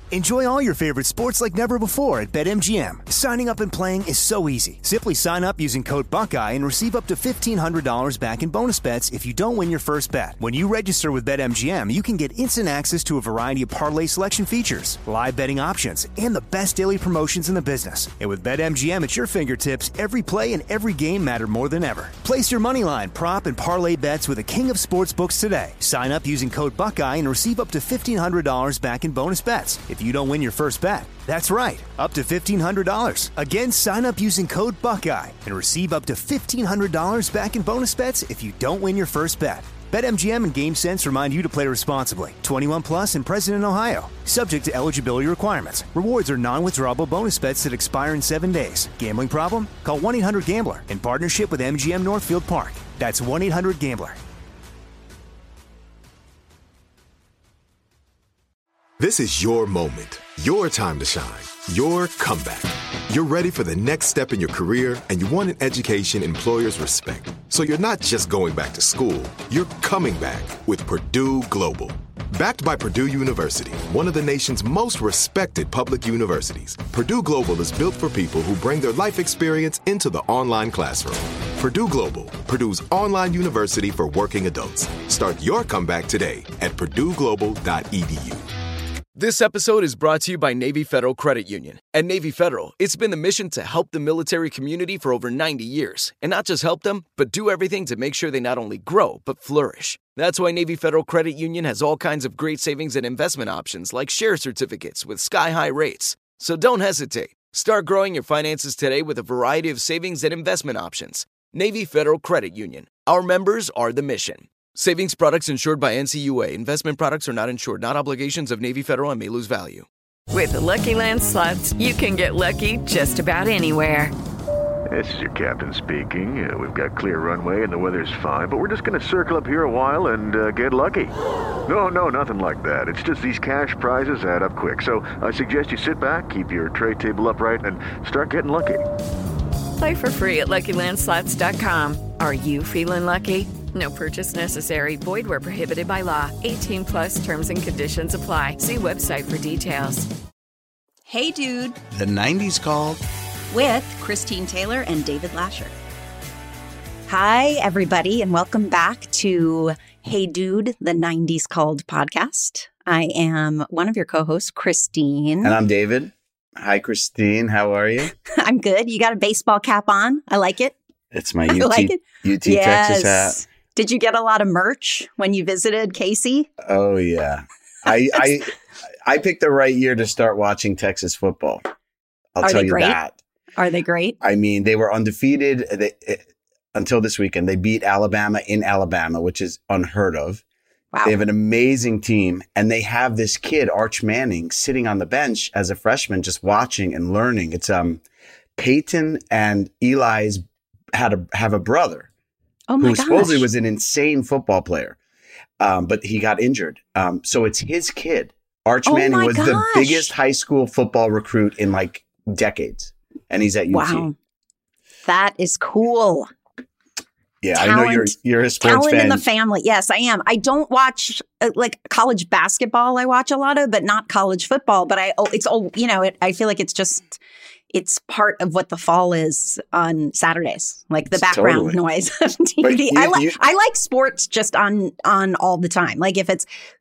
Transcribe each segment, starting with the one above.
Enjoy all your favorite sports like never before at BetMGM. Signing up and playing is so easy. Simply sign up using code Buckeye and receive up to $1,500 back in bonus bets if you don't win your first bet. When you register with BetMGM, you can get instant access to a variety of parlay selection features, live betting options, and the best daily promotions in the business. And with BetMGM at your fingertips, every play and every game matter more than ever. Place your moneyline, prop, and parlay bets with the king of sportsbooks today. Sign up using code Buckeye and receive up to $1,500 back in bonus bets if you don't win your first bet. That's right, up to $1,500. Again, sign up using code Buckeye and receive up to $1,500 back in bonus bets if you don't win your first bet. BetMGM and GameSense remind you to play responsibly. 21 plus and present in Ohio. Subject to eligibility requirements. Rewards are non-withdrawable bonus bets that expire in 7 days. Gambling problem? Call 1-800-GAMBLER in partnership with MGM Northfield Park. That's 1-800-GAMBLER. This is your moment, your time to shine, your comeback. You're ready for the next step in your career, and you want an education employers respect. So you're not just going back to school, you're coming back with Purdue Global. Backed by Purdue University, one of the nation's most respected public universities, Purdue Global is built for people who bring their life experience into the online classroom. Purdue Global, Purdue's online university for working adults. Start your comeback today at purdueglobal.edu. This episode is brought to you by Navy Federal Credit Union. At Navy Federal, it's been the mission to help the military community for over 90 years. And not just help them, but do everything to make sure they not only grow, but flourish. That's why Navy Federal Credit Union has all kinds of great savings and investment options like share certificates with sky-high rates. So don't hesitate. Start growing your finances today with a variety of savings and investment options. Navy Federal Credit Union. Our members are the mission. Savings products insured by NCUA. Investment products are not insured, not obligations of Navy Federal and may lose value. With the Lucky Land Slots, you can get lucky just about anywhere. This is your captain speaking. We've got clear runway and the weather's fine, but we're just going to circle up here a while and get lucky. No, nothing like that. It's just these cash prizes add up quick. So I suggest you sit back, keep your tray table upright, and start getting lucky. Play for free at LuckyLandSlots.com. Are you feeling lucky? No purchase necessary. Void where prohibited by law. 18 plus terms and conditions apply. See website for details. Hey, Dude. The 90s called. With Christine Taylor and David Lasher. Hi, everybody, and welcome back to Hey Dude, the 90s Called podcast. I am one of your co-hosts, Christine. And I'm David. Hi, Christine. How are you? I'm good. You got a baseball cap on. I like it. It's my UT, like it. UT yes. Texas hat. Did you get a lot of merch when you visited Casey? Oh, yeah. I picked the right year to start watching Texas football. I'll tell you that. Are they great? I mean, they were undefeated until this weekend. They beat Alabama in Alabama, which is unheard of. Wow. They have an amazing team, and they have this kid, Arch Manning, sitting on the bench as a freshman, just watching and learning. It's Peyton and Eli's have a brother who supposedly was an insane football player, but he got injured. So it's his kid. Arch Manning was the biggest high school football recruit in like decades, and he's at UT. Wow, that is cool. Yeah, talent, I know you're a sports fan. Talent in the family. Yes, I am. I don't watch like college basketball. I watch a lot of, but not college football. But I feel like it's part of what the fall is on Saturdays, like the background noise of TV. I like sports just on all the time. Like if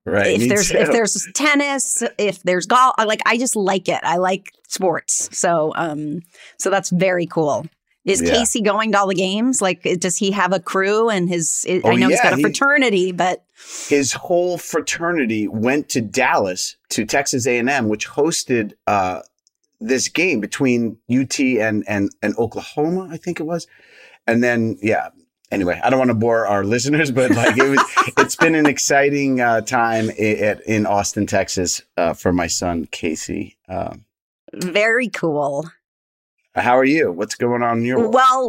there's tennis, if there's golf, I just like it. I like sports. So that's very cool. Is Casey going to all the games? Like, does he have a crew and I know he's got a fraternity, but his whole fraternity went to Dallas to Texas A&M, which hosted this game between UT and Oklahoma, I think it was. And then, anyway, I don't want to bore our listeners, but it's been an exciting time in Austin, Texas for my son, Casey. Very cool. How are you? What's going on in your world? Well,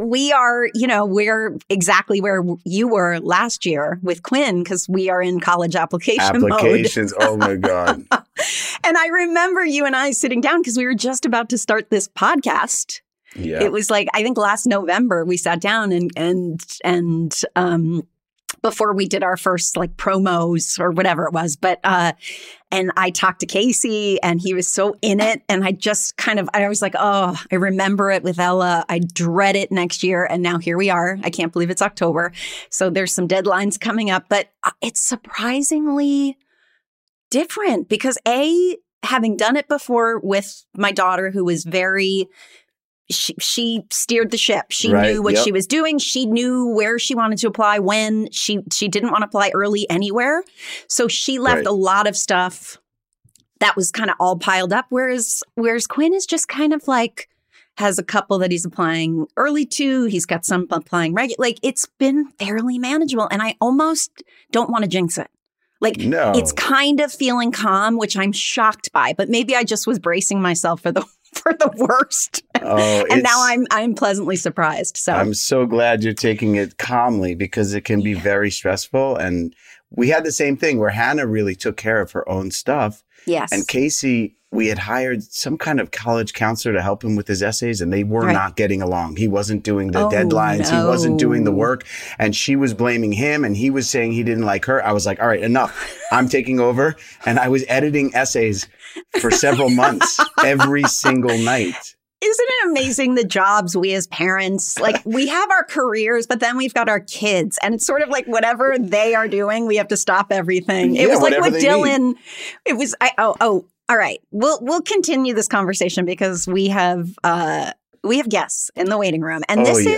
we're exactly where you were last year with Quinn because we are in college applications. Oh, my God. And I remember you and I sitting down because we were just about to start this podcast. Yeah. It was like, I think last November we sat down and before we did our first like promos or whatever it was. But, and I talked to Casey and he was so in it. And I just I was like, oh, I remember it with Ella. I dread it next year. And now here we are. I can't believe it's October. So there's some deadlines coming up, but it's surprisingly different because having done it before with my daughter who was very, she steered the ship. She knew what she was doing. She knew where she wanted to apply when. She didn't want to apply early anywhere. So she left a lot of stuff that was kind of all piled up. Whereas Quinn is just kind of like has a couple that he's applying early to. He's got some applying regular. Like it's been fairly manageable. And I almost don't want to jinx it. Like it's kind of feeling calm, which I'm shocked by. But maybe I just was bracing myself for the worst. And now I'm pleasantly surprised. So I'm so glad you're taking it calmly because it can be very stressful. And we had the same thing where Hannah really took care of her own stuff. Yes. And Casey, we had hired some kind of college counselor to help him with his essays, and they were not getting along. He wasn't doing the deadlines. No. He wasn't doing the work. And she was blaming him, and he was saying he didn't like her. I was like, all right, enough. I'm taking over. And I was editing essays for several months, every single night. Isn't it amazing the jobs we as parents, like we have our careers, but then we've got our kids and it's sort of like whatever they are doing, we have to stop everything. It was like with Dylan, it was, all right, we'll continue this conversation because we have guests in the waiting room. And this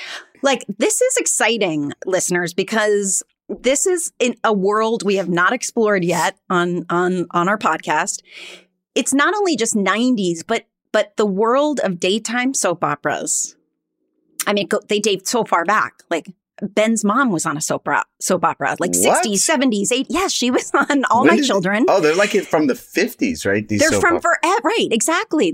is exciting, listeners, because this is in a world we have not explored yet on our podcast. It's not only just 90s, but the world of daytime soap operas. I mean, they date so far back. Like Ben's mom was on a soap opera, like 60s, 70s, 80s. Yes, she was on All My Children. Oh, they're like from the 50s, right? They're from forever, right? Exactly.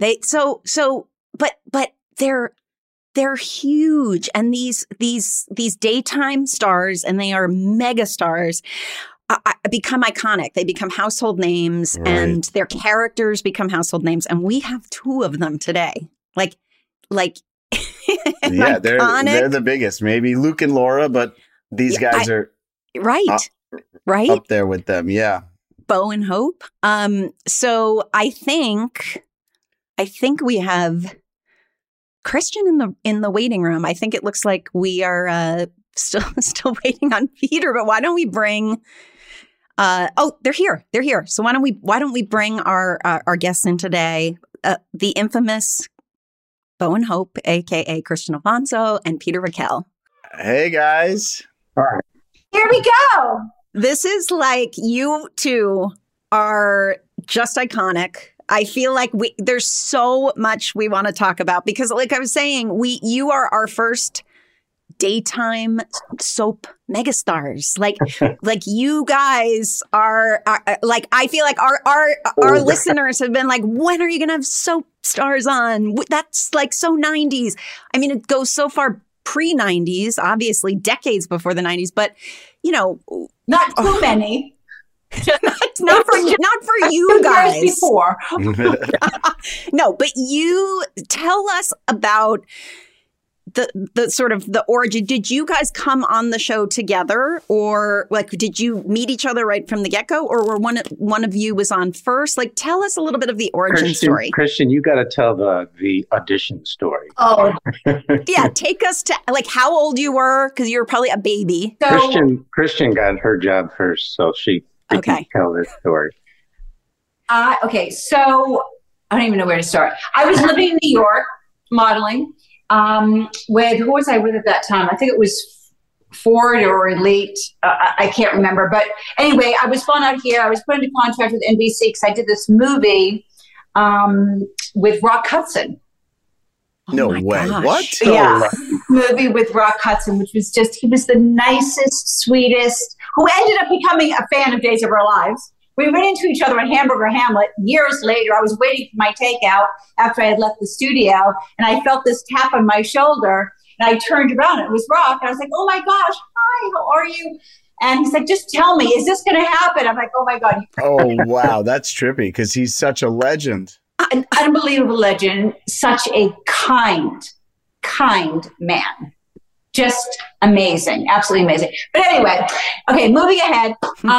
But they're huge, and these daytime stars, and they are mega stars. Become iconic. They become household names, and their characters become household names. And we have two of them today. Like, yeah, they're the biggest. Maybe Luke and Laura, but these guys are right up there with them. Yeah, Bo and Hope. So I think we have Christian in the waiting room. I think it looks like we are still waiting on Peter. But why don't we bring? They're here. They're here. So why don't we bring our guests in today? The infamous Bo and Hope, aka Christian Alfonso and Peter Raquel. Hey guys! All right, here we go. This is like you two are just iconic. I feel like there's so much we want to talk about because, like I was saying, you are our first daytime soap megastars. Like you guys are like, I feel like our listeners have been like, when are you going to have soap stars on? That's like so 90s. I mean, it goes so far pre-90s, obviously decades before the 90s, but you know, not too many. not for you guys. Before. No, but you tell us about the sort of the origin. Did you guys come on the show together, or like did you meet each other right from the get-go, or were one of you was on first? Like, tell us a little bit of the origin story. Christian, you got to tell the audition story. Oh, yeah, take us to like how old you were, because you were probably a baby. So, Christian got her job first, so she can tell this story. Okay, so I don't even know where to start. I was living in New York, modeling. Who was I with at that time? I think it was Ford or Elite. I can't remember. But anyway, I was flown out here. I was put into contract with NBC because I did this movie with Rock Hudson. No way. Gosh. What? Yeah. Movie with Rock Hudson, which was he was the nicest, sweetest, who ended up becoming a fan of Days of Our Lives. We ran into each other in Hamburger Hamlet years later. I was waiting for my takeout after I had left the studio, and I felt this tap on my shoulder, and I turned around, and it was Rock, and I was like, oh my gosh, hi, how are you? And he's like, just tell me, is this going to happen? I'm like, oh my God. Oh, wow, that's trippy, because he's such a legend. An unbelievable legend, such a kind man. just amazing, absolutely amazing. But anyway, okay, moving ahead.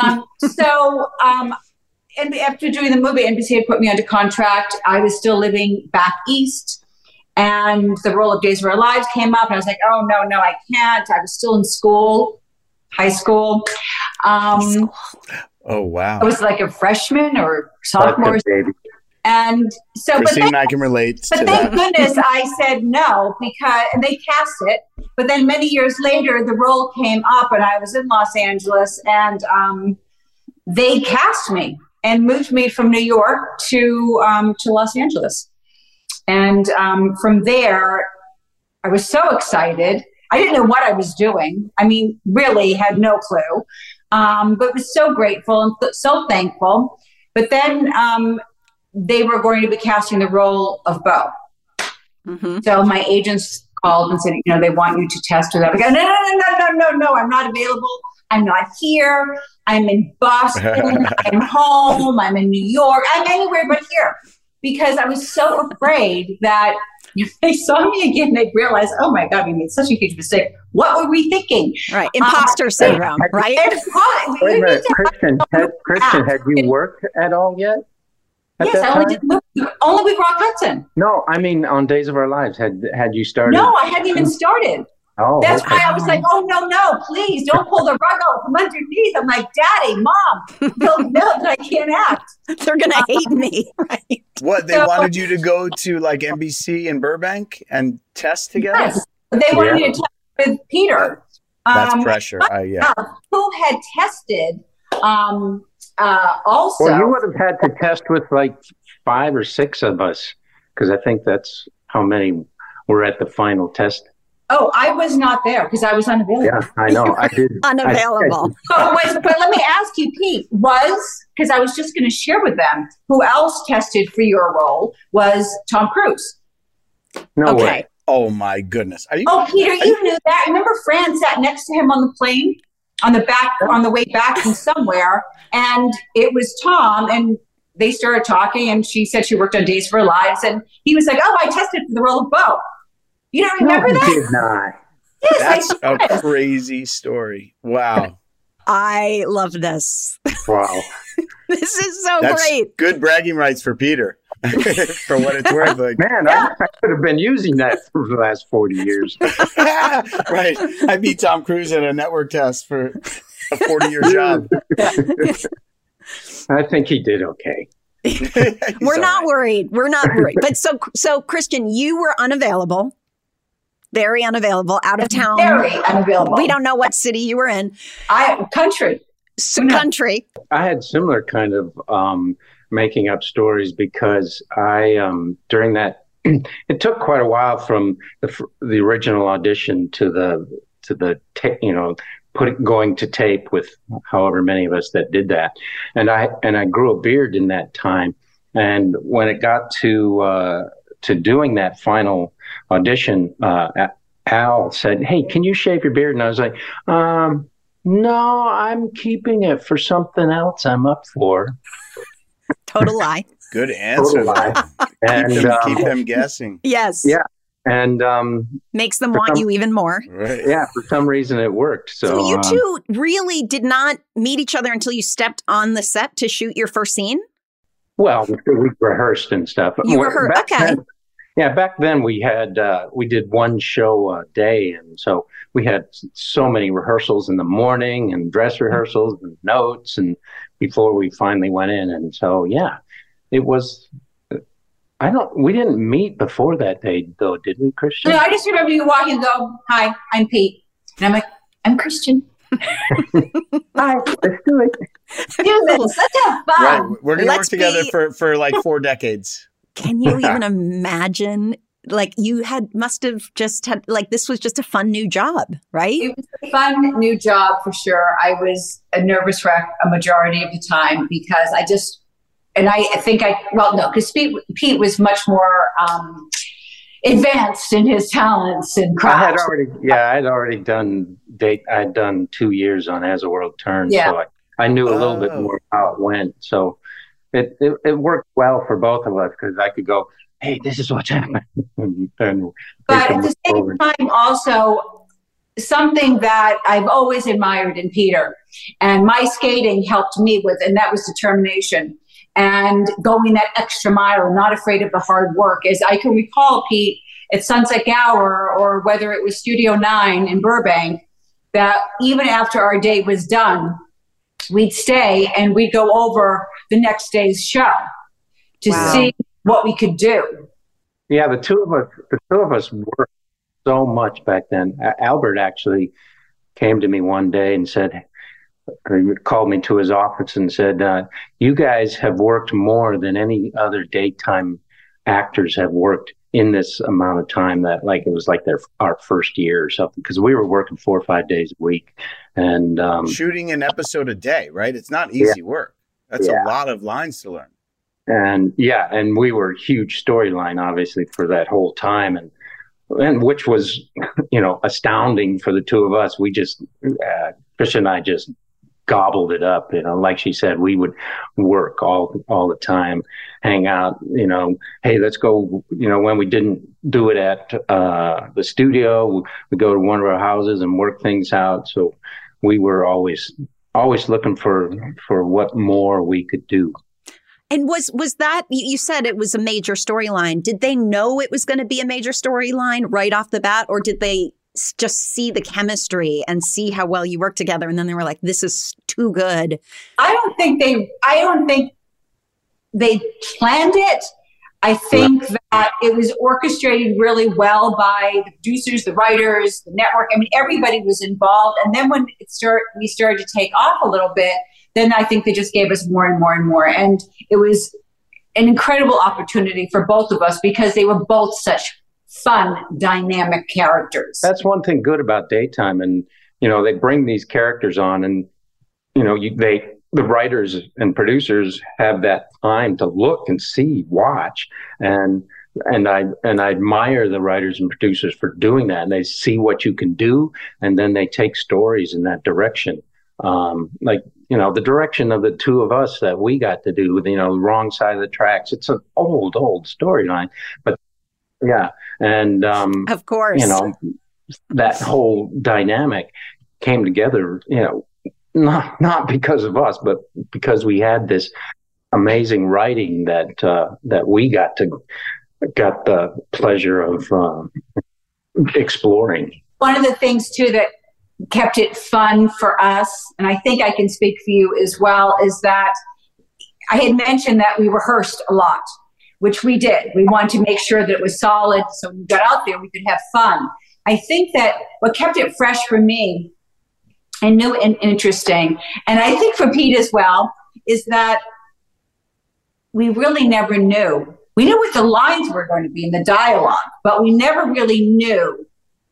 And after doing the movie, NBC had put me under contract. I was still living back east, and the role of Days of Our Lives came up, and I was like, oh, no, I can't. I was still in school, high school. Oh, wow. I was like a freshman or sophomore. And so, Christine and I can relate to that. But thank goodness I said no, and they cast it. But then many years later, the role came up, and I was in Los Angeles, and they cast me and moved me from New York to Los Angeles. And from there, I was so excited. I didn't know what I was doing. I mean, really had no clue, but was so grateful and so thankful. But then they were going to be casting the role of Bo. Mm-hmm. So my agents called and said, they want you to test with that. I go, no, I'm not available. I'm not here. I'm in Boston. I'm home. I'm in New York. I'm anywhere but here. Because I was so afraid that if they saw me again, they'd realize, oh my God, we made such a huge mistake. What were we thinking? Right. Imposter syndrome, right? Wait a minute, Christian, had you worked at all yet? Yes, I only did only with Rock Hudson. No, I mean on Days of Our Lives. Had you started? No, I hadn't even started. Oh, that's why I was like, oh, no, please don't pull the rug out from underneath. I'm like, Daddy, Mom, they'll know that I can't act. They're going to hate me, right? What, they wanted you to go to like NBC in Burbank and test together? Yes, they wanted me to test with Peter. That's pressure. Yeah. Who had tested also. Well, you would have had to test with like 5 or 6 of us, because I think that's how many were at the final test. Oh, I was not there because I was unavailable. Yeah, I know. I did. Unavailable. But let me ask you, Pete, because I was just going to share with them, who else tested for your role was Tom Cruise. No way. Oh, my goodness. Peter, you knew that. Remember Fran sat next to him on the plane on the way back from somewhere, and it was Tom, and they started talking, and she said she worked on Days of Our Lives, and he was like, oh, I tested for the role of Bo. You don't remember that? Did not. Yes, that's a crazy story. Wow. I love this. Wow. This is that's great. Good bragging rights for Peter. For what it's worth. Like, man, I could have been using that for the last 40 years. Right. I beat Tom Cruise at a network test for a 40-year job. I think he did okay. We're not worried. We're not worried. But so Christian, you were unavailable. Very unavailable, out of town. Very unavailable. We don't know what city you were in. Country. Country. I had similar kind of making up stories because I during that it took quite a while from the original audition to the going to tape with however many of us that did that, and I grew a beard in that time, and when it got to doing that final audition, Al said, "Hey, can you shave your beard?" And I was like, "No, I'm keeping it for something else I'm up for." Total lie. Good answer. Total lie. And keep them guessing. Yes. Yeah. And makes them want you even more. Right. Yeah, for some reason it worked. So you two really did not meet each other until you stepped on the set to shoot your first scene? Well, we rehearsed and stuff. You rehearsed, okay. Back then we had we did one show a day, and so we had so many rehearsals in the morning and dress rehearsals and notes, and before we finally went in, and so it was. We didn't meet before that day, though, did we, Christian? No, I just remember you walking and go, "Hi, I'm Pete," and I'm like, "I'm Christian." Hi, let's do it. Let's have fun. Right. We're going to work together for like 4 decades. Can you even imagine? Like you must have just had, like, this was just a fun new job, right? It was a fun new job for sure. I was a nervous wreck a majority of the time because because Pete was much more advanced in his talents and craft. I'd already done I'd done 2 years on As the World Turns, so I knew a little bit more how it went. So it worked well for both of us because I could go, "Hey, this is what's happening." But at the same time, also, something that I've always admired in Peter, and my skating helped me with, and that was determination and going that extra mile, not afraid of the hard work. As I can recall, Pete, at Sunset Gower, or whether it was Studio 9 in Burbank, that even after our day was done, we'd stay and we'd go over the next day's show to see what we could do. Yeah, the two of us worked so much back then. Albert actually came to me one day and said, or he called me to his office and said, you guys have worked more than any other daytime actors have worked in this amount of time, that like it was like our first year or something, because we were working 4 or 5 days a week and shooting an episode a day, right? It's not easy work. That's a lot of lines to learn. And and we were a huge storyline, obviously, for that whole time, and which was, astounding for the two of us. We just, Tricia and I just gobbled it up. Like she said, we would work all the time, hang out, hey, let's go, when we didn't do it at the studio, we go to one of our houses and work things out. So we were always looking for what more we could do. And was that, you said it was a major storyline. Did they know it was going to be a major storyline right off the bat, or did they just see the chemistry and see how well you work together, and then they were like, this is too good? I don't think they planned it. I think that it was orchestrated really well by the producers, the writers, the network. I mean, everybody was involved. And then when we started to take off a little bit, then I think they just gave us more and more and more. And it was an incredible opportunity for both of us because they were both such fun, dynamic characters. That's one thing good about daytime. And, they bring these characters on and, the writers and producers have that time to look and see, watch. And I admire the writers and producers for doing that. And they see what you can do. And then they take stories in that direction. The direction of the two of us that we got to do, the Wrong Side of the Tracks. It's an old storyline, but and of course, that whole dynamic came together. Not because of us, but because we had this amazing writing that we got the pleasure of exploring. One of the things too that kept it fun for us, and I think I can speak for you as well, is that I had mentioned that we rehearsed a lot, which we did. We wanted to make sure that it was solid, so when we got out there, we could have fun. I think that what kept it fresh for me and new and interesting, and I think for Pete as well, is that we really never knew. We knew what the lines were going to be in the dialogue, but we never really knew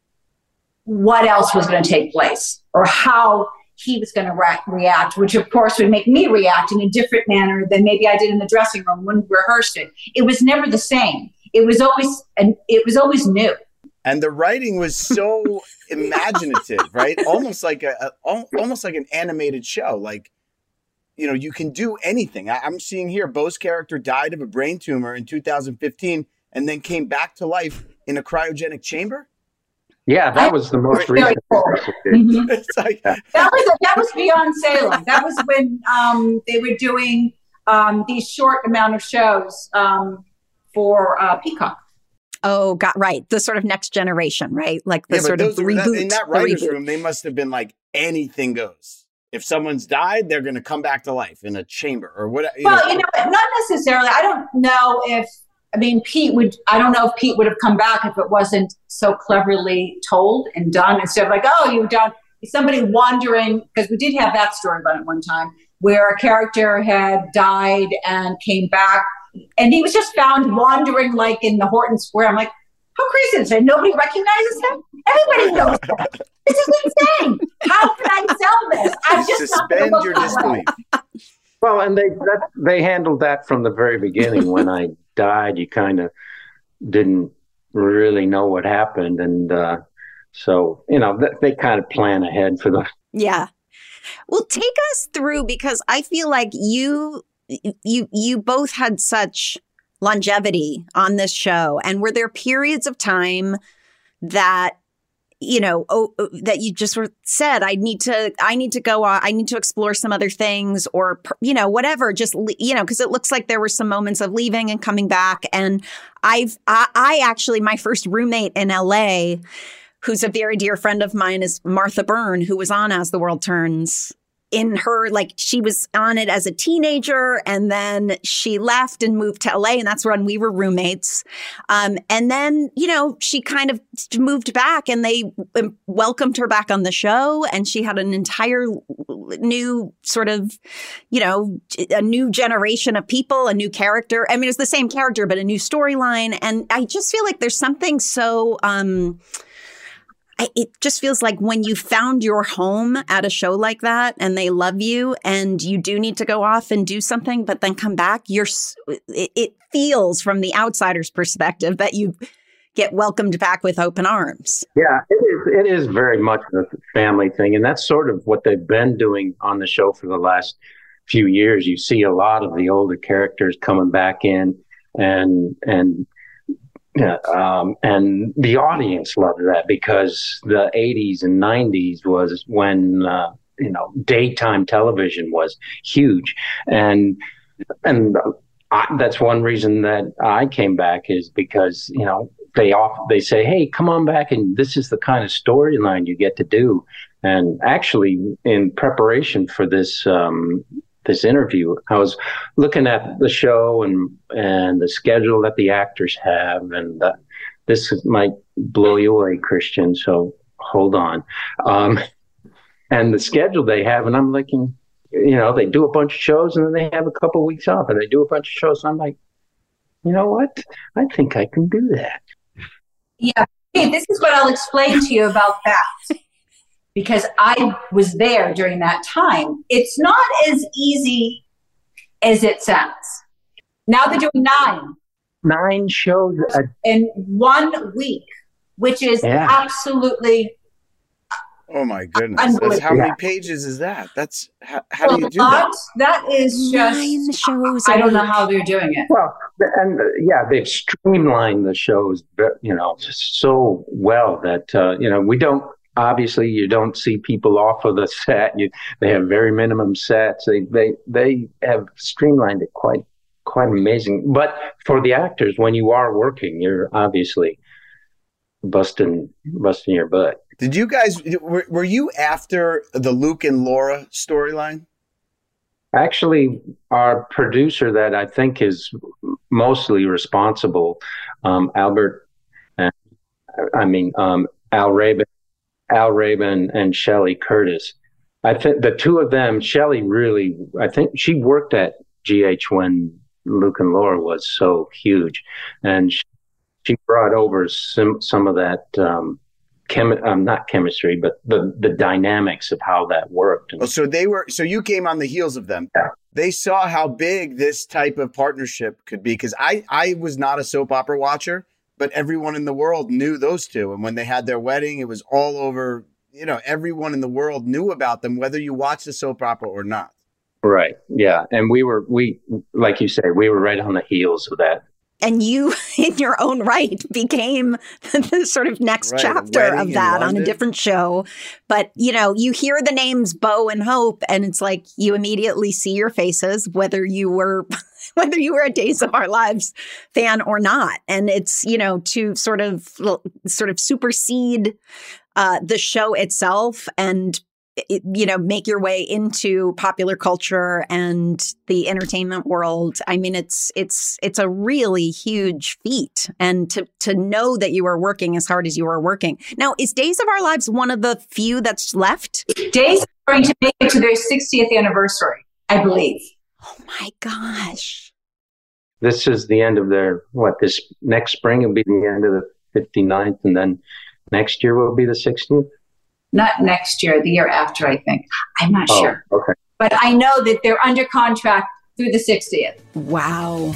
what else was going to take place or how he was going to react, which of course would make me react in a different manner than maybe I did in the dressing room when we rehearsed it. It was never the same. It was always new. And the writing was so imaginative, right? Almost like an animated show. Like, you can do anything. I'm seeing here, Beau's character died of a brain tumor in 2015 and then came back to life in a cryogenic chamber. Yeah, that was the most recent. Cool. Mm-hmm. It's like, that was Beyond Salem. That was when they were doing these short amount of shows for Peacock. Oh, God, right. The sort of next generation, right? Like the sort of reboot. In that writer's room, they must have been like, anything goes. If someone's died, they're going to come back to life in a chamber or whatever. Well, not necessarily. I don't know if Pete would have come back if it wasn't so cleverly told and done, instead of like, oh, you've done somebody wandering, because we did have that storyline at one time where a character had died and came back and he was just found wandering like in the Horton Square. I'm like, how crazy is it? Nobody recognizes him? Everybody knows that. This is insane. How can I sell this? I'm just suspend your disbelief. Well, and they handled that from the very beginning. When I died, you kind of didn't really know what happened, and so they kind of plan ahead for the. Yeah, well, take us through, because I feel like you both had such longevity on this show, and were there periods of time that that you just said, I need to go on, I need to explore some other things or, whatever, just, because it looks like there were some moments of leaving and coming back. And I actually, my first roommate in LA, who's a very dear friend of mine, is Martha Byrne, who was on As the World Turns. In her, she was on it as a teenager, and then she left and moved to LA, and that's when we were roommates. And then, she kind of moved back, and they welcomed her back on the show, and she had an entire new sort of, a new generation of people, a new character. I mean, it's the same character, but a new storyline. And I just feel like there's something so... it just feels like when you found your home at a show like that and they love you and you do need to go off and do something, but then come back, it feels from the outsider's perspective that you get welcomed back with open arms. Yeah, it is very much a family thing. And that's sort of what they've been doing on the show for the last few years. You see a lot of the older characters coming back in and the audience loved that because the 80s and 90s was when, daytime television was huge. And that's one reason that I came back is because, they say, hey, come on back. And this is the kind of storyline you get to do. And actually in preparation for this interview, I was looking at the show and the schedule that the actors have, and this might blow you away, Christian, so hold on. And the schedule they have, and I'm looking, they do a bunch of shows and then they have a couple of weeks off, and they do a bunch of shows. And I'm like, you know what? I think I can do that. Yeah. Hey, this is what I'll explain to you about that. Because I was there during that time. It's not as easy as it sounds. Now they're doing 9 shows in 1 week, which is absolutely. Oh my goodness! How many pages is that? That's how do you do that? That is just 9 shows. I don't know how they're doing it. Well, and they've streamlined the shows, so well that we don't. Obviously, you don't see people off of the set. They have very minimum sets. They have streamlined it quite amazing. But for the actors, when you are working, you're obviously busting your butt. Did you guys were you after the Luke and Laura storyline? Actually, our producer that I think is mostly responsible, Al Rabin and Shelley Curtis. I think the two of them, Shelley I think she worked at GH when Luke and Laura was so huge. And she brought over some of that, not chemistry, but the dynamics of how that worked. So you came on the heels of them. Yeah. They saw how big this type of partnership could be. Cause I was not a soap opera watcher, but everyone in the world knew those two. And when they had their wedding, it was all over, everyone in the world knew about them, whether you watched the soap opera or not. Right. Yeah. And we like you say, we were right on the heels of that. And you, in your own right, became the sort of next chapter of that on a different show. But, you hear the names Bo and Hope, and it's like you immediately see your faces, whether you were a Days of Our Lives fan or not. And it's, to sort of supersede the show itself and, make your way into popular culture and the entertainment world. I mean, it's a really huge feat. And to know that you are working as hard as you are working. Now, is Days of Our Lives one of the few that's left? Days are going to make it to their 60th anniversary, I believe. Oh my gosh. This is the end of this next spring will be the end of the 59th, and then next year will be the 60th? Not next year, the year after, I think. I'm not sure. Okay. But I know that they're under contract through the 60th. Wow.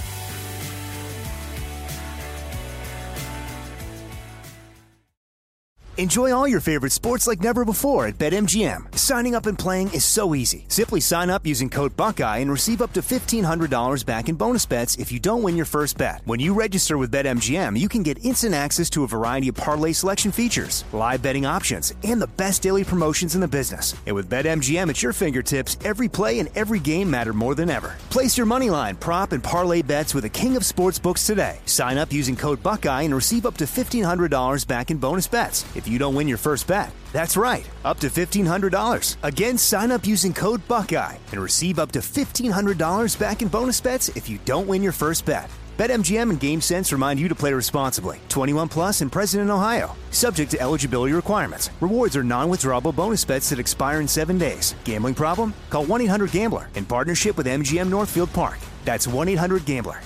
Enjoy all your favorite sports like never before at BetMGM. Signing up and playing is so easy. Simply sign up using code Buckeye and receive up to $1,500 back in bonus bets if you don't win your first bet. When you register with BetMGM, you can get instant access to a variety of parlay selection features, live betting options, and the best daily promotions in the business. And with BetMGM at your fingertips, every play and every game matter more than ever. Place your moneyline, prop, and parlay bets with the king of sportsbooks today. Sign up using code Buckeye and receive up to $1,500 back in bonus bets if you don't win your first bet. That's right, up to $1,500. Again, sign up using code Buckeye and receive up to $1,500 back in bonus bets if you don't win your first bet. BetMGM and GameSense remind you to play responsibly. 21 plus and present in Ohio. Subject to eligibility requirements. Rewards are non-withdrawable bonus bets that expire in 7 days. Gambling problem? Call 1-800-GAMBLER in partnership with MGM Northfield Park. That's 1-800-GAMBLER.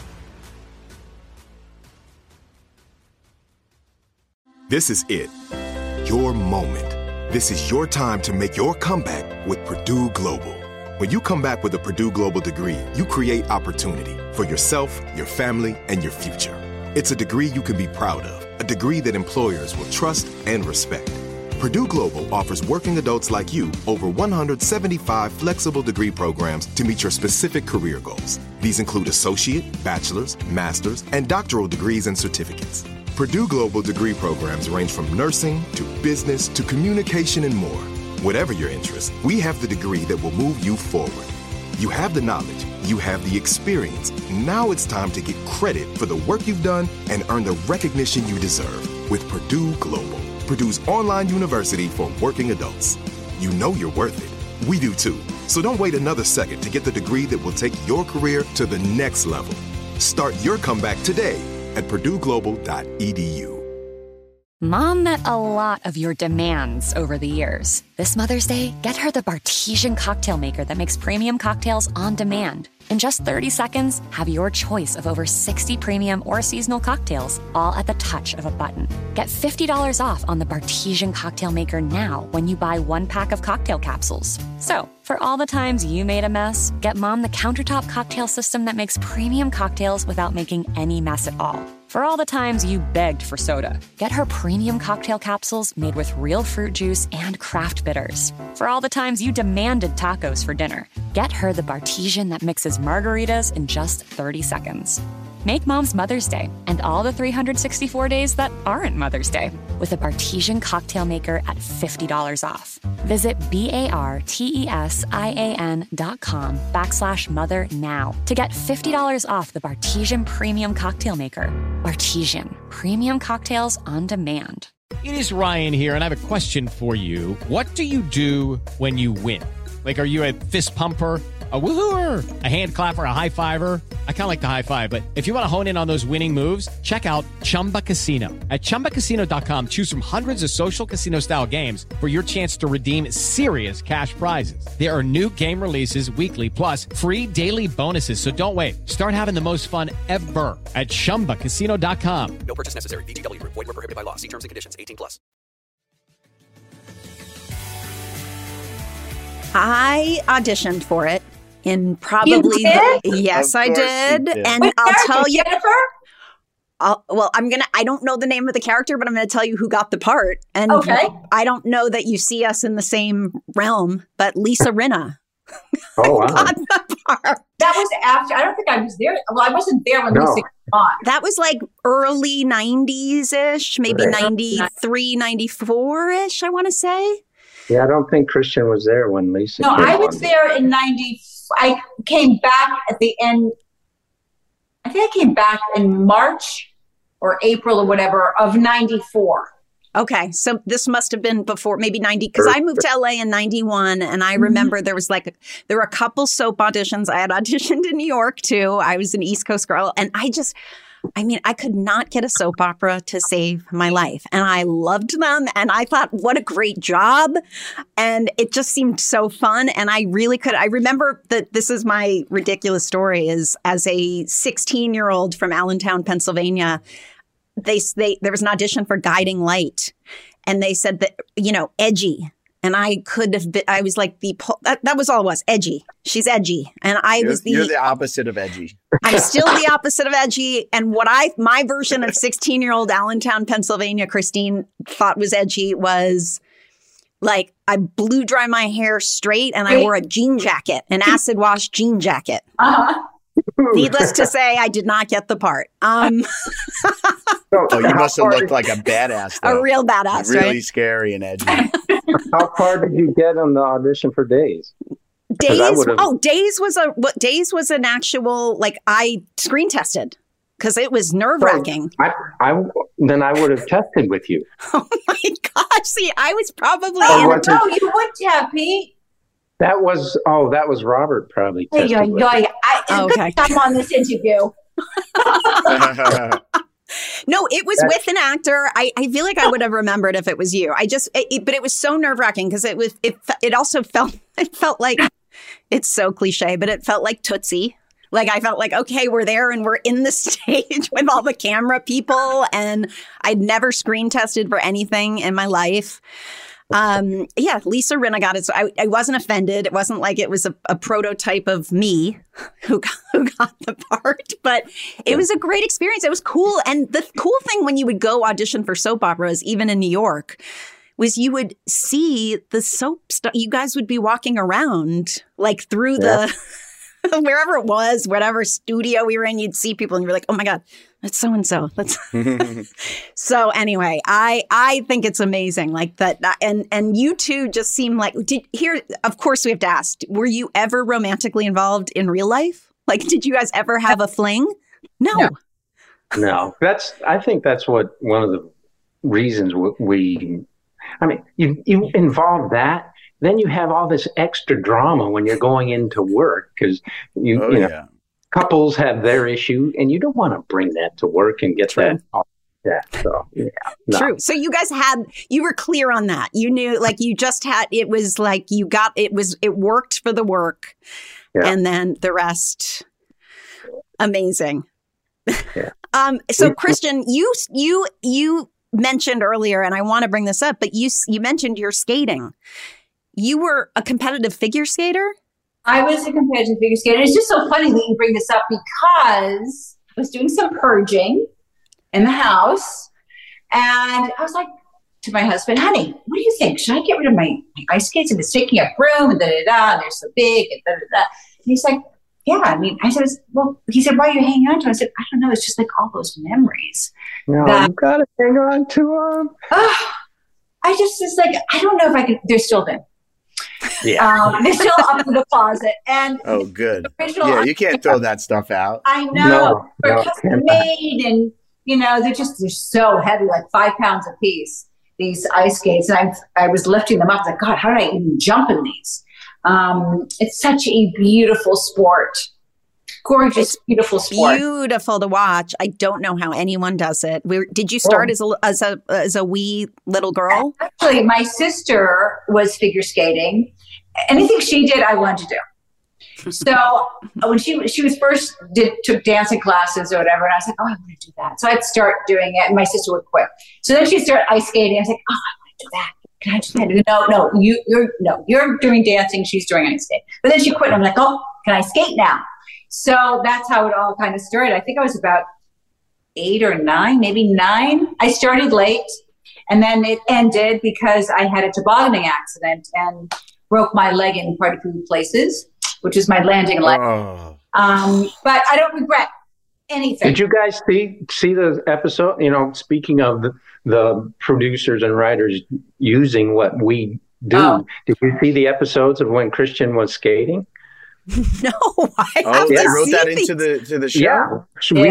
This is it. Your moment. This is your time to make your comeback with Purdue Global. When you come back with a Purdue Global degree, you create opportunity for yourself, your family, and your future. It's a degree you can be proud of, a degree that employers will trust and respect. Purdue Global offers working adults like you over 175 flexible degree programs to meet your specific career goals. These include associate, bachelor's, master's, and doctoral degrees and certificates. Purdue Global degree programs range from nursing to business to communication and more. Whatever your interest, we have the degree that will move you forward. You have the knowledge, you have the experience. Now it's time to get credit for the work you've done and earn the recognition you deserve with Purdue Global, Purdue's online university for working adults. You know you're worth it. We do too. So don't wait another second to get the degree that will take your career to the next level. Start your comeback today at purdueglobal.edu. Mom met a lot of your demands over the years. This Mother's Day, get her the Bartesian cocktail maker that makes premium cocktails on demand. In just 30 seconds, have your choice of over 60 premium or seasonal cocktails, all at the touch of a button. Get $50 off on the Bartesian cocktail maker now when you buy 1 pack of cocktail capsules. So, for all the times you made a mess, get Mom the countertop cocktail system that makes premium cocktails without making any mess at all. For all the times you begged for soda, get her premium cocktail capsules made with real fruit juice and craft bitters. For all the times you demanded tacos for dinner, get her the Bartesian that mixes margaritas in just 30 seconds. Make Mom's Mother's Day and all the 364 days that aren't Mother's Day with a Bartesian cocktail maker at $50 off. Visit BARTESIAN.com/mother now to get $50 off the Bartesian Premium Cocktail Maker. Bartesian, premium cocktails on demand. It is Ryan here, and I have a question for you. What do you do when you win? Like, are you a fist pumper, a woohooer, a hand clapper, a high fiver? I kind of like the high five, but if you want to hone in on those winning moves, check out Chumba Casino. At ChumbaCasino.com, choose from hundreds of social casino-style games for your chance to redeem serious cash prizes. There are new game releases weekly, plus free daily bonuses. So don't wait. Start having the most fun ever at ChumbaCasino.com. No purchase necessary. VGW. Void where prohibited by law. See terms and conditions. 18+. I auditioned for it in probably yes, I did. And What I'll tell character, you. Jennifer? I don't know the name of the character, but I'm gonna tell you who got the part. And Okay. I don't know that you see us in the same realm, but Lisa Rinna. Oh, wow. got the part. That was after. I don't think I was there. Well, I wasn't there when No. Lisa came on. That was like early 90s-ish, maybe Right. 93, 94-ish, I want to say. Yeah, I don't think Christian was there when Lisa No, came I was on. there in 90. I came back at the end. I think I came back in March or April or whatever of 94. Okay, so this must have been before, maybe 90, because I moved to LA in 91, and I remember there were a couple soap auditions. I had auditioned in New York, too. I was an East Coast girl, and I could not get a soap opera to save my life. And I loved them, and I thought, what a great job. And it just seemed so fun, and I really could. I remember that this is my ridiculous story, is as a 16-year-old from Allentown, Pennsylvania, there was an audition for Guiding Light, and they said that, edgy And I could have been, I was like that was all it was, edgy. She's edgy. And You're the opposite of edgy. I'm still the opposite of edgy. And what my version of 16-year-old Allentown, Pennsylvania, Christine thought was edgy was like, I blew dry my hair straight and I wore a jean jacket, an acid wash jean jacket. Needless to say, I did not get the part. You must have looked like a badass, though. A real badass, really right? Scary and edgy. How far did you get on the audition for Days? Days was an actual, like, I screen tested because it was nerve-wracking. Then I would have tested with you. Oh my gosh! See, I was probably you would have, Pete. That was Robert probably. Okay. I'm on this interview. No, it was with an actor. I feel like I would have remembered if it was you. But it was so nerve wracking because it also felt like, it's so cliche, but it felt like Tootsie. Like I felt like, okay, we're there and we're in the stage with all the camera people, and I'd never screen tested for anything in my life. Lisa Rinna got it. So I wasn't offended. It wasn't like it was a prototype of me who got the part, but it was a great experience. It was cool. And the cool thing when you would go audition for soap operas, even in New York, was you would see the soap stuff. You guys would be walking around like through the wherever it was, whatever studio we were in, you'd see people and you're like, oh my God, that's so-and-so. So anyway, I think it's amazing like that. And you two just seem like, of course we have to ask, were you ever romantically involved in real life? Like, did you guys ever have a fling? No. I think that's what one of the reasons you involve that. Then you have all this extra drama when you're going into work because couples have their issue and you don't want to bring that to work and get that. So True. So you guys you were clear on that. You knew, like you just had, it was like it worked for the work and then the rest. Amazing. Yeah. So Christian, you mentioned earlier, and I want to bring this up, but you mentioned your skating. You were a competitive figure skater? I was a competitive figure skater. It's just so funny that you bring this up because I was doing some purging in the house. And I was like to my husband, honey, what do you think? Should I get rid of my ice skates? I've been taking up room and da-da-da, and they're so big and da-da-da. And he's like, yeah. I mean, I said, well, he said, why are you hanging on to them? I said, I don't know. It's just like all those memories. No, you got to hang on to them. It's like, I don't know if I can. They're still there. Yeah. They're still up in the closet. And oh, good. Yeah, you can't throw that stuff out. I know. They're custom made, and they're so heavy, like 5 pounds a piece. These ice skates, and I was lifting them up. I was like, God, how did I even jump in these? It's such a beautiful sport. Gorgeous, beautiful sport. Beautiful to watch. I don't know how anyone does it. Did you start as a wee little girl? Actually, my sister was figure skating. Anything she did, I wanted to do. So when she was first took dancing classes or whatever, and I was like, oh, I want to do that. So I'd start doing it, and my sister would quit. So then she'd start ice skating. I was like, oh, I want to do that. Can I do that? No, you're doing dancing. She's doing ice skating. But then she quit. And I'm like, oh, can I skate now? So that's how it all kind of started. I think I was about 8 or 9, maybe 9. I started late, and then it ended because I had a tobogganing accident and broke my leg in quite a few places, which is my landing leg. Oh. But I don't regret anything. Did you guys see the episode? Speaking of the producers and writers using what we do, did you see the episodes of when Christian was skating? No, they wrote that into the show. Yeah,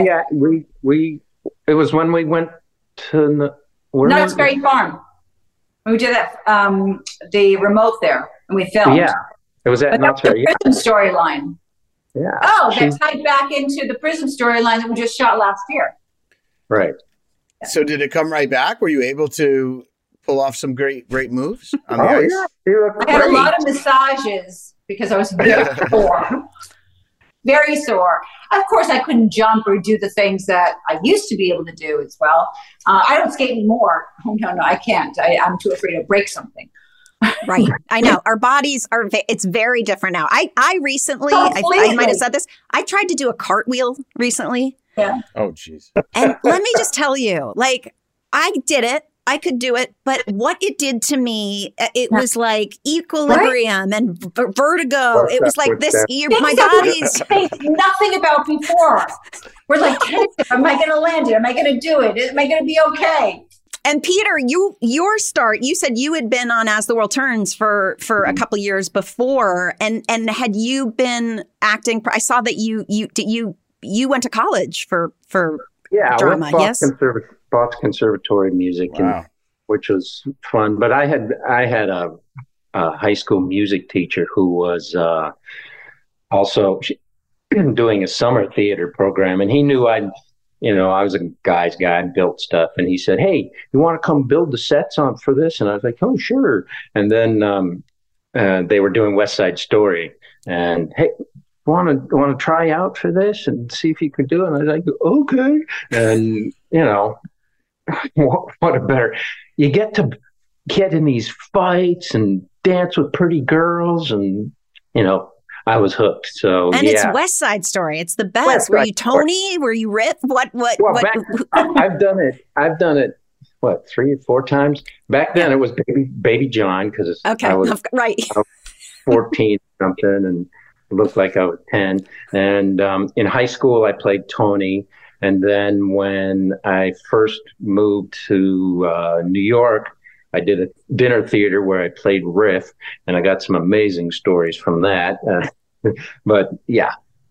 we it was when we went to Knott's Berry Farm. We did that the remote there, and we filmed. Yeah, it was at Knott's Berry. The prison storyline. Yeah. Oh, that tied back into the prison storyline that we just shot last year. Right. So did it come right back? Were you able to pull off some great moves on the ice? Yeah, I had a lot of massages because I was very sore. Very sore. Of course, I couldn't jump or do the things that I used to be able to do as well. I don't skate anymore. Oh, no, I can't. I'm too afraid to break something. Right. I know. Our bodies are, it's very different now. I recently, I might have said this, I tried to do a cartwheel recently. Yeah. Oh, jeez. And let me just tell you, like, I did it. I could do it. But what it did to me, it was like equilibrium and vertigo. It was like this, my body's. Nothing about before. We're like, am I going to land it? Am I going to do it? Am I going to be okay? And Peter, your start, you said you had been on As the World Turns for a couple years before, and had you been acting? I saw that you went to college for drama. Yes, Boston Conservatory of Music, which was fun. But I had a high school music teacher who was also doing a summer theater program, and he knew I was a guy's guy and built stuff. And he said, "Hey, you want to come build the sets on for this?" And I was like, "Oh, sure." And then they were doing West Side Story, and hey, want to try out for this and see if you could do it? And I was like, "Okay." And what a better, you get to get in these fights and dance with pretty girls, and I was hooked. So it's West Side Story. It's the best. Were you Tony? Were you Rip? What? I've done it. What, 3 or 4 times? Back then, it was Baby John, because I was right. 14 something, and looked like I was 10. And in high school, I played Tony. And then when I first moved to New York, I did a dinner theater where I played Riff, and I got some amazing stories from that. But yeah.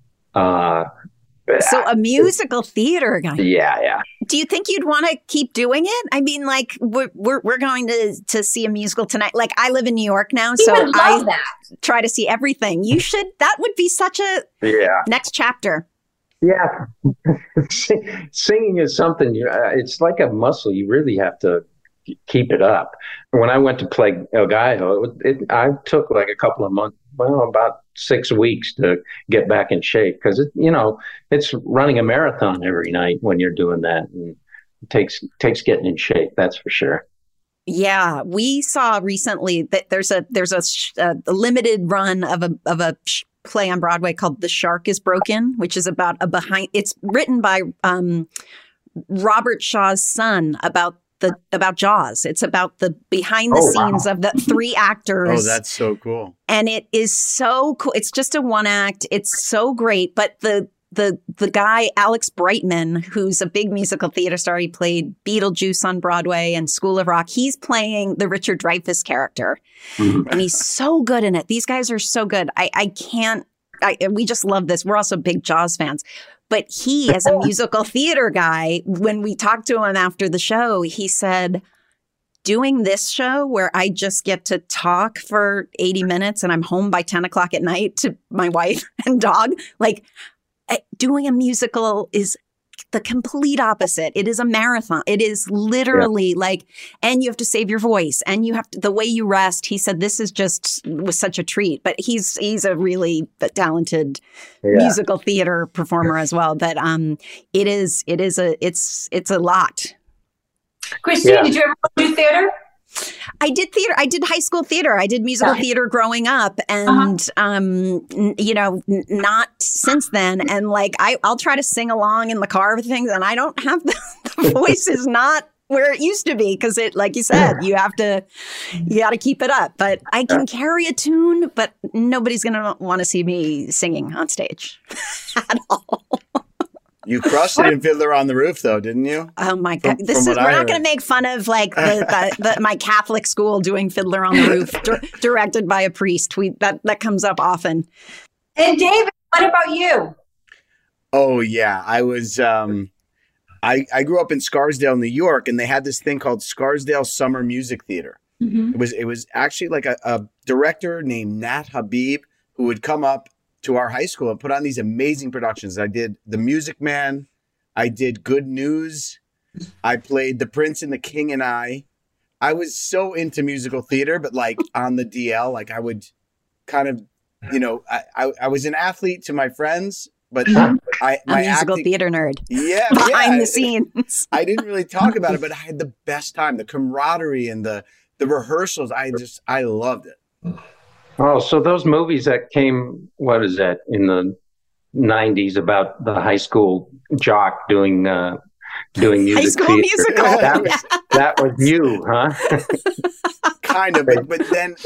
So a musical theater guy. Yeah. Do you think you'd want to keep doing it? I mean, like, we're going to see a musical tonight. Like, I live in New York now, so I try to see everything. You should. That would be such a next chapter. Yeah. Singing is something, it's like a muscle. You really have to keep it up. When I went to play El Gallo, I took like a couple of months, about 6 weeks to get back in shape, because it's running a marathon every night when you're doing that, and it takes getting in shape. That's for sure. Yeah, we saw recently that there's a limited run of a play on Broadway called The Shark is Broken, which is about it's written by Robert Shaw's son about Jaws. It's about the behind the scenes of the 3 actors. Oh, that's so cool. And it is so cool. It's just a 1 act. It's so great. But the guy, Alex Brightman, who's a big musical theater star, he played Beetlejuice on Broadway and School of Rock. He's playing the Richard Dreyfuss character. Mm-hmm. And he's so good in it. These guys are so good. We just love this. We're also big Jaws fans. But he, as a musical theater guy, when we talked to him after the show, he said, doing this show where I just get to talk for 80 minutes and I'm home by 10 o'clock at night to my wife and dog, like, doing a musical is the complete opposite. It is a marathon. It is literally and you have to save your voice, and you have to, the way you rest. He said this was such a treat, but he's a really talented musical theater performer as well. But it's a lot. Christine, did you ever do theater? I did theater. I did high school theater. I did musical theater growing up, and not since then. And I'll try to sing along in the car with things, and I don't have the voice is not where it used to be, because it, like you said, you got to keep it up. But I can carry a tune, but nobody's going to want to see me singing on stage at all. You crushed it in Fiddler on the Roof, though, didn't you? Oh my God! We're not going to make fun of my Catholic school doing Fiddler on the Roof, directed by a priest. That comes up often. And David, what about you? Oh yeah, I was. I grew up in Scarsdale, New York, and they had this thing called Scarsdale Summer Music Theater. Mm-hmm. It was actually like a director named Nat Habib who would come up to our high school and put on these amazing productions. I did The Music Man. I did Good News. I played The Prince and the King and I was so into musical theater, but on the DL, I would kind of, I was an athlete to my friends, but a musical theater nerd. Yeah. Behind the scenes. I didn't really talk about it, but I had the best time, the camaraderie and the The rehearsals, I loved it. Oh, so those movies that came, what is that, in the 90s about the high school jock doing music High School theater. Musical. That was you, huh? Kind of, but then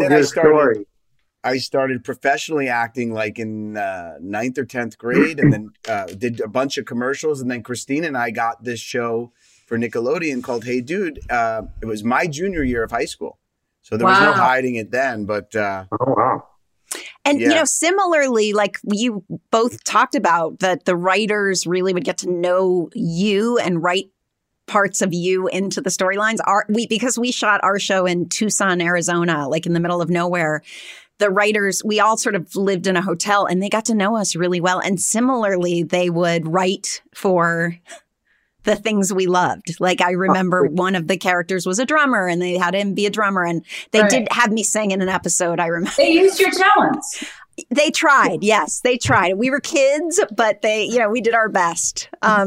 I started professionally acting like in 9th or 10th grade, and then did a bunch of commercials, and then Christina and I got this show for Nickelodeon called Hey Dude. It was my junior year of high school, so there was no hiding it then. But oh wow. And, similarly, like you both talked about, that the writers really would get to know you and write parts of you into the storylines. Because we shot our show in Tucson, Arizona, like in the middle of nowhere, the writers, we all sort of lived in a hotel and they got to know us really well. And similarly, they would write for the things we loved. Like I remember one of the characters was a drummer and they had him be a drummer, and they did have me sing in an episode. I remember they used your talents. They tried. Yes, they tried. We were kids, but we did our best.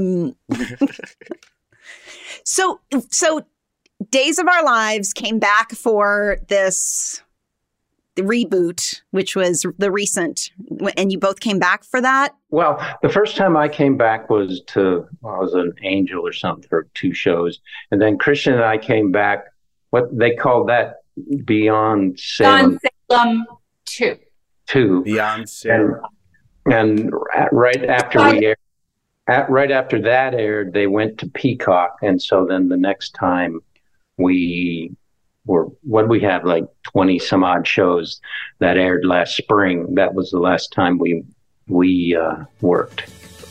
So Days of Our Lives came back for this reboot, which was the recent, and you both came back for that? Well, the first time I came back was I was an angel or something for 2 shows. And then Christian and I came back, what they called that, Beyond Salem. Beyond Salem 2. Beyond Salem. And right after that aired, they went to Peacock. And so then the next time we had like 20 some odd shows that aired last spring. That was the last time we worked.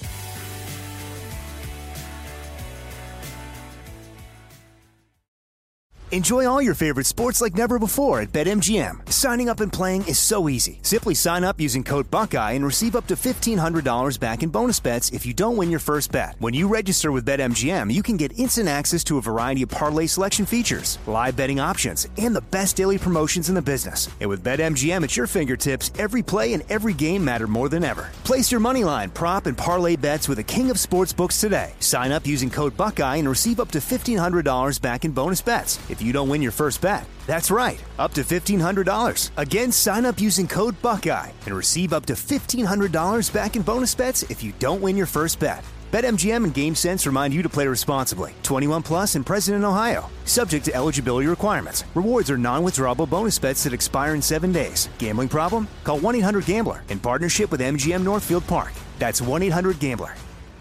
Enjoy all your favorite sports like never before at BetMGM. Signing up and playing is so easy. Simply sign up using code Buckeye and receive up to $1,500 back in bonus bets if you don't win your first bet. When you register with BetMGM, you can get instant access to a variety of parlay selection features, live betting options, and the best daily promotions in the business. And with BetMGM at your fingertips, every play and every game matter more than ever. Place your moneyline, prop, and parlay bets with the king of sportsbooks today. Sign up using code Buckeye and receive up to $1,500 back in bonus bets if you don't win your first bet. That's right, up to $1,500. Again, sign up using code Buckeye and receive up to $1,500 back in bonus bets if you don't win your first bet. BetMGM and GameSense remind you to play responsibly. 21 plus and present in Ohio. Subject to eligibility requirements. Rewards are non-withdrawable bonus bets that expire in 7 days. Gambling problem? Call 1-800-GAMBLER in partnership with MGM Northfield Park. That's 1-800-GAMBLER.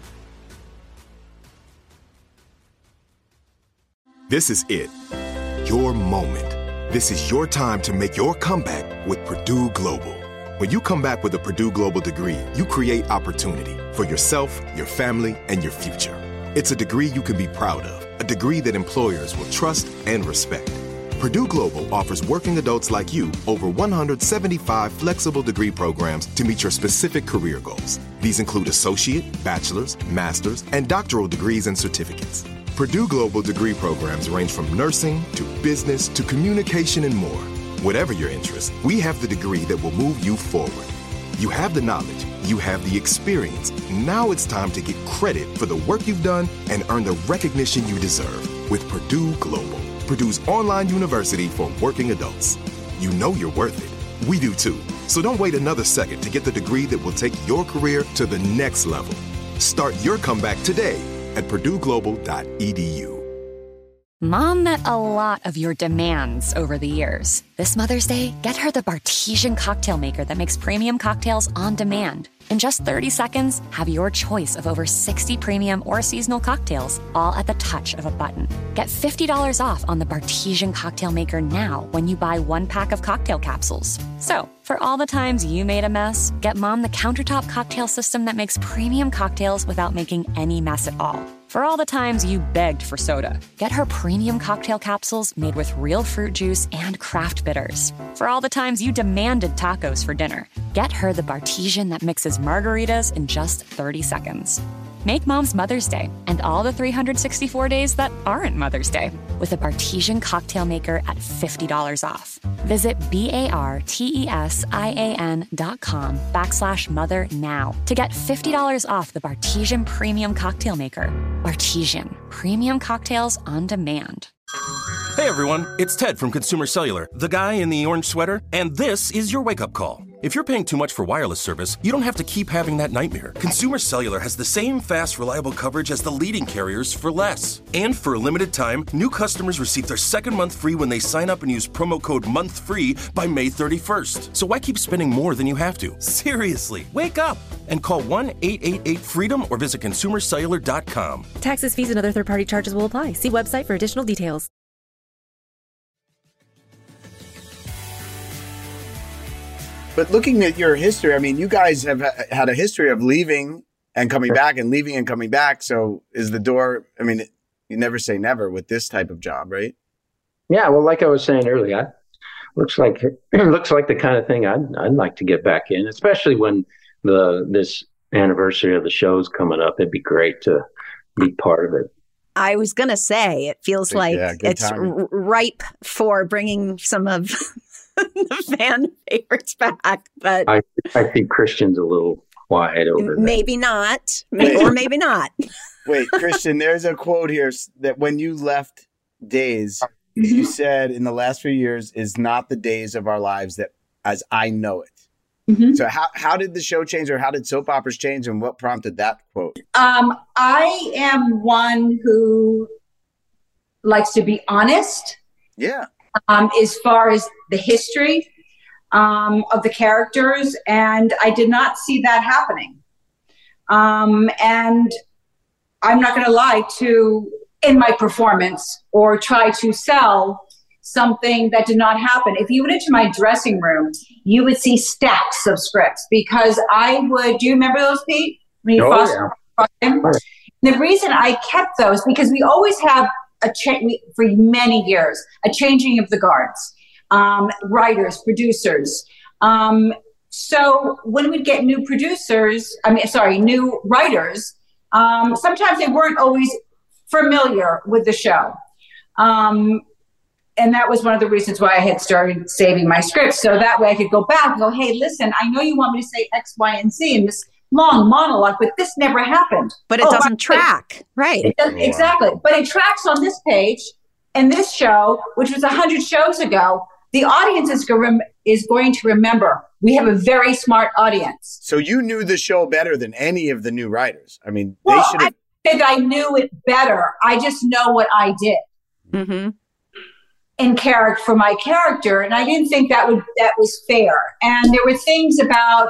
This is it. Your moment. This is your time to make your comeback with Purdue Global. When you come back with a Purdue Global degree, you create opportunity for yourself, your family, and your future. It's a degree you can be proud of, a degree that employers will trust and respect. Purdue Global offers working adults like you over 175 flexible degree programs to meet your specific career goals. These include associate, bachelor's, master's, and doctoral degrees and certificates. Purdue Global degree programs range from nursing to business to communication and more. Whatever your interest, we have the degree that will move you forward. You have the knowledge, you have the experience. Now it's time to get credit for the work you've done and earn the recognition you deserve with Purdue Global, Purdue's online university for working adults. You know you're worth it. We do too. So don't wait another second to get the degree that will take your career to the next level. Start your comeback today at purdueglobal.edu. Mom met a lot of your demands over the years. This Mother's Day, get her the Bartesian cocktail maker that makes premium cocktails on demand. In just 30 seconds, have your choice of over 60 premium or seasonal cocktails, all at the touch of a button. Get $50 off on the Bartesian cocktail maker now when you buy 1 pack of cocktail capsules. So, for all the times you made a mess, get Mom the countertop cocktail system that makes premium cocktails without making any mess at all. For all the times you begged for soda, get her premium cocktail capsules made with real fruit juice and craft bitters. For all the times you demanded tacos for dinner, get her the Bartesian that mixes margaritas in just 30 seconds. Make Mom's Mother's Day and all the 364 days that aren't Mother's Day with a Bartesian cocktail maker at $50 off. Visit BARTESIAN.com/mother now to get $50 off the Bartesian Premium Cocktail Maker. Bartesian, premium cocktails on demand. Hey everyone, it's Ted from Consumer Cellular, the guy in the orange sweater, and this is your wake-up call. If you're paying too much for wireless service, you don't have to keep having that nightmare. Consumer Cellular has the same fast, reliable coverage as the leading carriers for less. And for a limited time, new customers receive their second month free when they sign up and use promo code MONTHFREE by May 31st. So why keep spending more than you have to? Seriously, wake up and call 1-888-FREEDOM or visit consumercellular.com. Taxes, fees, and other third-party charges will apply. See website for additional details. But looking at your history, I mean, you guys have had a history of leaving and coming back and leaving and coming back. So is the door, I mean, you never say never with this type of job, right? Yeah, well, like I was saying earlier, looks like the kind of thing I'd like to get back in, especially when this anniversary of the show's coming up. It'd be great to be part of it. I was going to say, it feels like it's ripe for bringing some of the fan favorites back, but I think Christian's a little quiet over there. Maybe not, or maybe not. Wait, Christian, there's a quote here that when you left Days, you said in the last few years is not the days of our lives that as I know it. Mm-hmm. So how did the show change, or how did soap operas change, and what prompted that quote? I am one who likes to be honest. Yeah. As far as the history of the characters, and I did not see that happening. And I'm not going to lie in my performance or try to sell something that did not happen. If you went into my dressing room, you would see stacks of scripts because do you remember those, Pete? When you The reason I kept those, because we always have for many years, a changing of the guards, writers, producers. So when we'd get new new writers, sometimes they weren't always familiar with the show. And that was one of the reasons why I had started saving my scripts. So that way I could go back and go, hey, listen, I know you want me to say X, Y, and Z in this long monologue, but this never happened. But it doesn't track, right? It doesn't, exactly. But it tracks on this page, and this show, which was 100 shows ago, the audience is going to remember. We have a very smart audience. So you knew the show better than any of the new writers. I mean, they should have. I said I knew it better. I just know what I did. Mm-hmm. In character for my character, and I didn't think that was fair. And there were things about,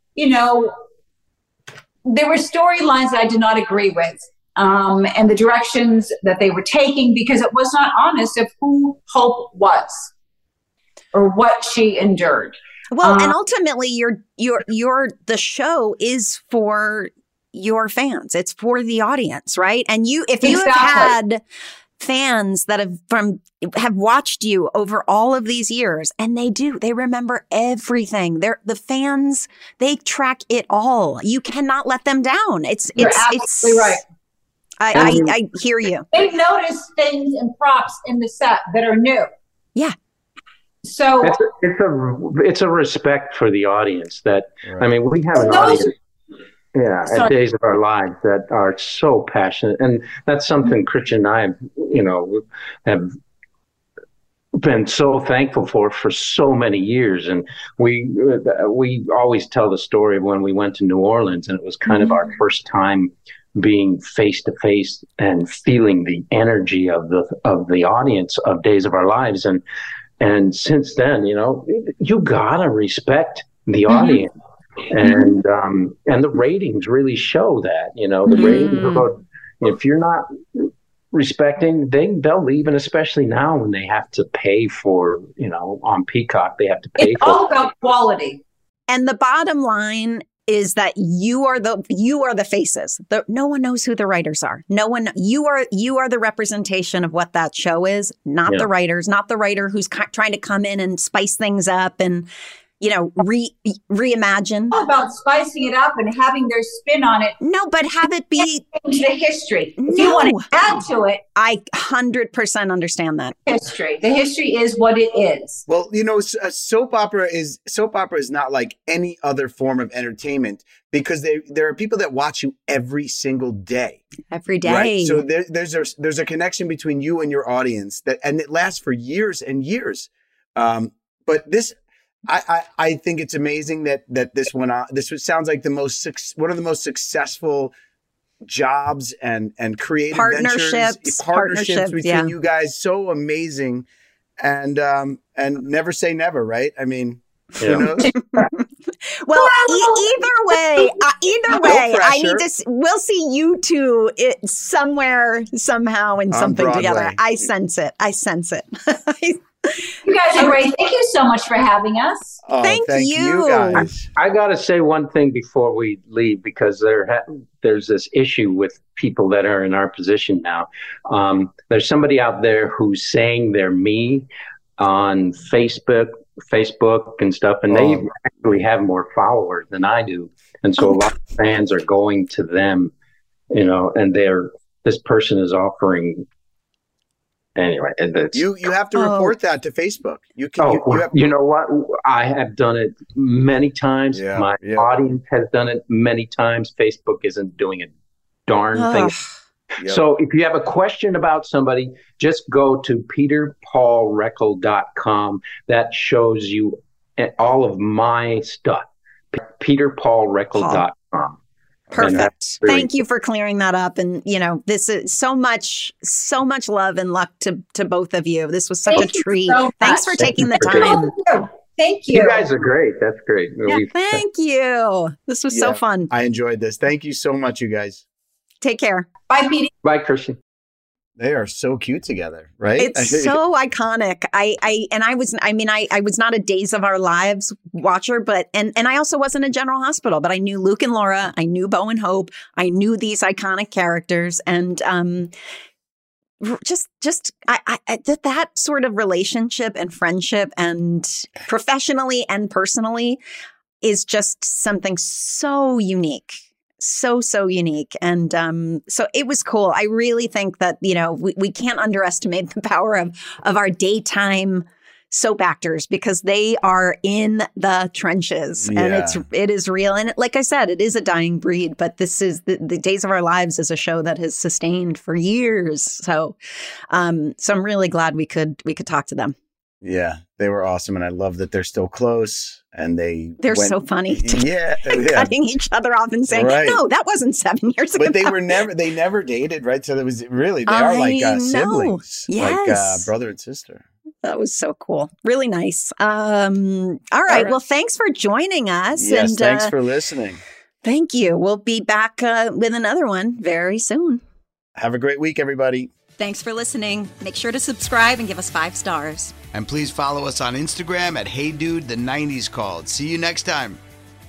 there were storylines that I did not agree with, and the directions that they were taking, because it was not honest of who Hope was or what she endured. Well, and ultimately, the show is for your fans. It's for the audience, right? And if you have had fans that have watched you over all of these years, and they remember everything. The fans, they track it all. You cannot let them down. You're absolutely right. I hear you. They've noticed things and props in the set that are new. Yeah. So it's a respect for the audience that, right. I mean, we have an audience. Yeah, at Days of Our Lives that are so passionate, and that's something Christian and I, have been so thankful for so many years. And we always tell the story of when we went to New Orleans, and it was kind of our first time being face to face and feeling the energy of the audience of Days of Our Lives, and since then, you gotta respect the audience. And the ratings really show that, the ratings about, if you're not respecting, they'll leave. And especially now when they have to pay for, on Peacock, they have to pay it's all about quality. And the bottom line is that you are the faces. No one knows who the writers are. You are the representation of what that show is, not the writers, not the writer who's trying to come in and spice things up. And reimagine. About spicing it up and having their spin on it. No, but have it be into the history. If you want to add to it, I 100% understand that. History. The history is what it is. Well, a soap opera is not like any other form of entertainment because there are people that watch you every single day. Every day. Right? So there's a connection between you and your audience and it lasts for years and years. But this, I think it's amazing that this went on. This sounds like one of the most successful jobs and creative partnerships between you guys. So amazing, and never say never, right? I mean, who knows? Well, either way, we'll see you two somewhere, somehow, in something together. I sense it. You guys are great. Thank you so much for having us. Oh, thank you guys. I got to say one thing before we leave, because there's this issue with people that are in our position now. There's somebody out there who's saying they're me on Facebook and stuff, and they actually have more followers than I do. And so a lot of fans are going to them, and this person is offering. Anyway, you have to report that to Facebook. You know what? I have done it many times. My audience has done it many times. Facebook isn't doing a darn thing. Yep. So if you have a question about somebody, just go to peterpaulreckel.com. That shows you all of my stuff. peterpaulreckel.com. Perfect. Really Thank you for clearing that up. And, this is so much love and luck to both of you. This was such a treat. So Thanks for taking the time. Thank you. You guys are great. That's great. Yeah, thank you. This was so fun. I enjoyed this. Thank you so much, you guys. Take care. Bye, Petey. Bye, Christian. They are so cute together, right? It's so iconic. I was not a Days of Our Lives watcher, but and I also wasn't a General Hospital, but I knew Luke and Laura, I knew Bo and Hope, I knew these iconic characters, and that sort of relationship and friendship, and professionally and personally, is just something so unique. So unique. And so it was cool. I really think that, we can't underestimate the power of our daytime soap actors, because they are in the trenches and it is real. And like I said, it is a dying breed, but this is the Days of Our Lives is a show that has sustained for years. So I'm really glad we could talk to them. Yeah, they were awesome. And I love that they're still close. And they're so funny. Cutting each other off and saying, no, that wasn't 7 years ago. But they never dated, right? So there was they are like siblings, like brother and sister. That was so cool. Really nice. All right. Well, thanks for joining us. Yes, and, thanks for listening. Thank you. We'll be back with another one very soon. Have a great week, everybody. Thanks for listening. Make sure to subscribe and give us 5 stars. And please follow us on Instagram at HeyDude, the 90s Called. See you next time.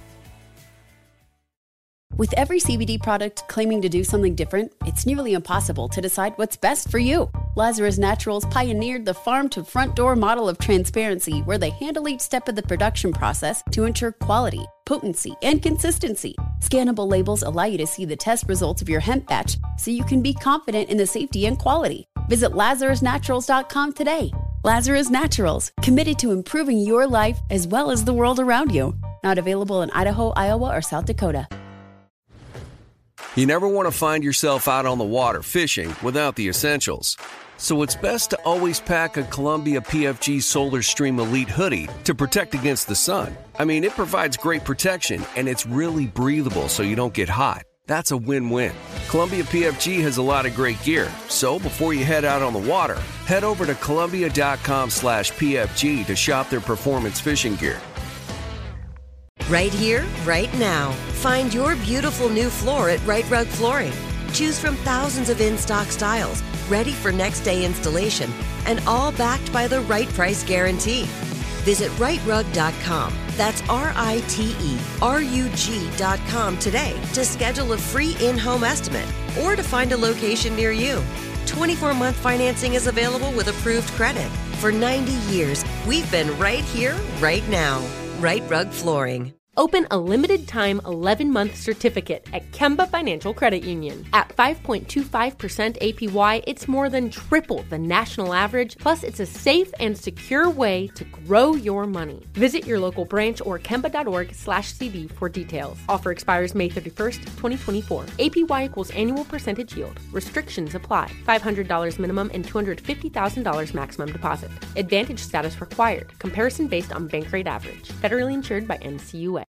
With every CBD product claiming to do something different, it's nearly impossible to decide what's best for you. Lazarus Naturals pioneered the farm-to-front-door model of transparency, where they handle each step of the production process to ensure quality, potency, and consistency. Scannable labels allow you to see the test results of your hemp batch, so you can be confident in the safety and quality. Visit LazarusNaturals.com today. Lazarus Naturals, committed to improving your life as well as the world around you. Not available in Idaho, Iowa, or South Dakota. You never want to find yourself out on the water fishing without the essentials. So it's best to always pack a Columbia PFG Solar Stream Elite hoodie to protect against the sun. I mean, it provides great protection, and it's really breathable so you don't get hot. That's a win-win. Columbia PFG has a lot of great gear. So before you head out on the water, head over to Columbia.com/PFG to shop their performance fishing gear. Right here, right now. Find your beautiful new floor at Right Rug Flooring. Choose from thousands of in-stock styles, ready for next day installation, and all backed by the right price guarantee. Visit rightrug.com. That's RITERUG.com today to schedule a free in-home estimate or to find a location near you. 24-month financing is available with approved credit. For 90 years, we've been right here, right now. Right Rug Flooring. Open a limited-time 11-month certificate at Kemba Financial Credit Union. At 5.25% APY, it's more than triple the national average, plus it's a safe and secure way to grow your money. Visit your local branch or kemba.org/CD for details. Offer expires May 31st, 2024. APY equals annual percentage yield. Restrictions apply. $500 minimum and $250,000 maximum deposit. Advantage status required. Comparison based on bank rate average. Federally insured by NCUA.